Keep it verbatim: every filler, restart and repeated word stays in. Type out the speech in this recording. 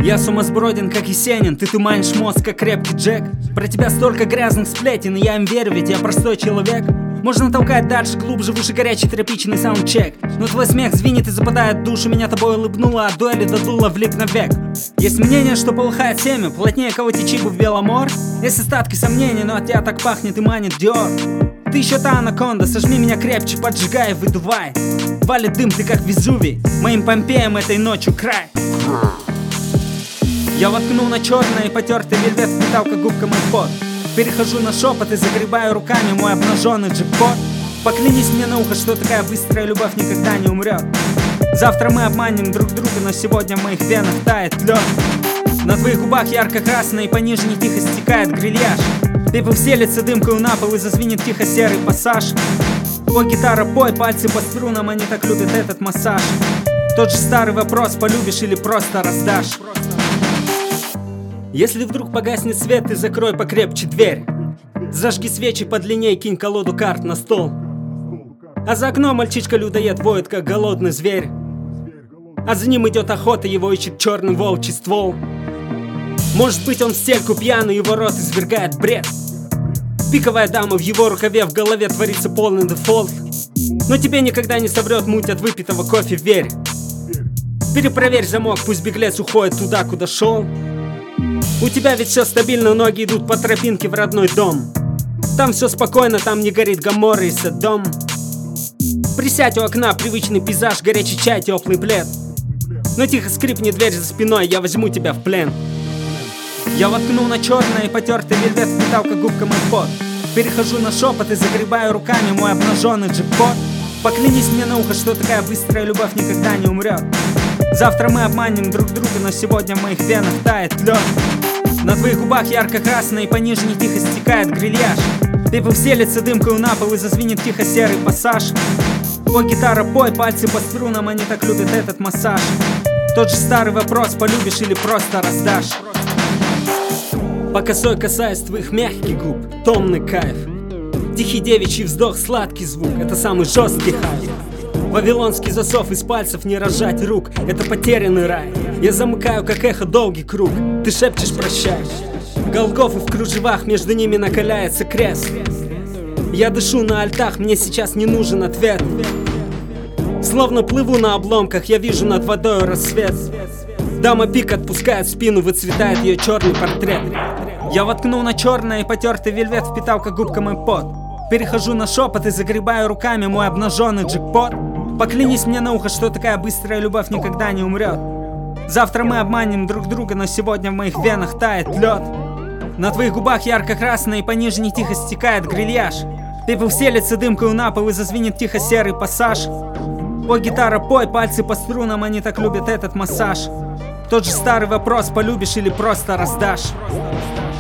Я сумасброден, как Есенин, ты туманишь мозг, как крепкий Джек. Про тебя столько грязных сплетен, и я им верю, ведь я простой человек. Можно толкать дальше, глубже, выше горячий тропичный саундчек. Но твой смех звенит и западает в душу. Меня тобой улыбнуло, а дуэли додуло в лик навек. Есть мнение, что полыхает семя, плотнее кого течибу в Беломор. Есть остатки сомнений, но от тебя так пахнет и манит Диор. Ты еще та анаконда, сожми меня крепче, поджигай и выдувай. Валит дым, ты как Везувий, моим Помпеем этой ночью край. Я воткнул на черное и потертый вельвет, впитал как губка мой пот. Перехожу на шепот и загребаю руками мой обнаженный джекпот. Поклянись мне на ухо, что такая быстрая любовь никогда не умрет. Завтра мы обманем друг друга, но сегодня в моих венах тает лед. На твоих губах ярко-красный и по нижней тихо стекает грильяж. Пепел вселится дымкою на пол и зазвенит тихо серый пассаж. О, гитара, пой, пальцы по струнам, они так любят этот массаж. Тот же старый вопрос, полюбишь или просто раздашь. Если вдруг погаснет свет, ты закрой покрепче дверь. Зажги свечи подлинней, кинь колоду карт на стол. А за окном мальчишка-людоед воет, как голодный зверь. А за ним идет охота, его ищет черный волчий ствол. Может быть, он в стельку пьяный, его рот извергает бред. Пиковая дама в его рукаве, в голове творится полный дефолт. Но тебе никогда не соврет муть от выпитого кофе, верь. Перепроверь замок, пусть беглец уходит туда, куда шел. У тебя ведь все стабильно, ноги идут по тропинке в родной дом. Там все спокойно, там не горит Гоморра и Содом. Присядь у окна, привычный пейзаж, горячий чай, теплый плед. Но тихо скрипнет дверь за спиной, я возьму тебя в плен. Я воткнул на черное и потертый вельвет, впитал как губка мой пот. Перехожу на шепот и загребаю руками мой обнаженный джекпот. Поклянись мне на ухо, что такая быстрая любовь никогда не умрет. Завтра мы обманем друг друга, но сегодня в моих венах тает лед. На твоих губах ярко-красный и по нижней тихо стекает грильяж. Пепел вселится дымкою на пол и зазвенит тихо серый пассаж. О, гитара, пой, пальцы по струнам, они так любят этот массаж. Тот же старый вопрос, полюбишь или просто раздашь. По косой касаясь твоих мягких губ, томный кайф. Тихий девичий вздох, сладкий звук, это самый жесткий хайп. Вавилонский засов, из пальцев не разжать рук, это потерянный рай. Я замыкаю, как эхо, долгий круг, ты шепчешь прощай. Голгофы в кружевах, между ними накаляется крест. Я дышу на альтах, мне сейчас не нужен ответ. Словно плыву на обломках, я вижу над водой рассвет. Дама пик отпускает спину, выцветает ее черный портрет. Я воткнул на черное и потертый вельвет, впитал как губка мой пот. Перехожу на шепот и загребаю руками мой обнаженный джекпот. Поклянись мне на ухо, что такая быстрая любовь никогда не умрет. Завтра мы обманем друг друга, но сегодня в моих венах тает лед. На твоих губах ярко-красный и по нижней тихо стекает грильяж. Пепел вселится дымкою на пол и зазвенит тихо серый пассаж. О, гитара, пой, пальцы по струнам, они так любят этот массаж. Тот же старый вопрос, полюбишь или просто раздашь.